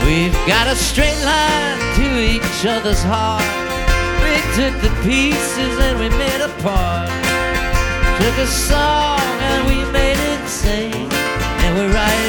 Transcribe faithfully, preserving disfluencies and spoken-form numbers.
We've got a straight line to each other's heart. We took the pieces and we made a part. Took a song and we made it sing, and we're right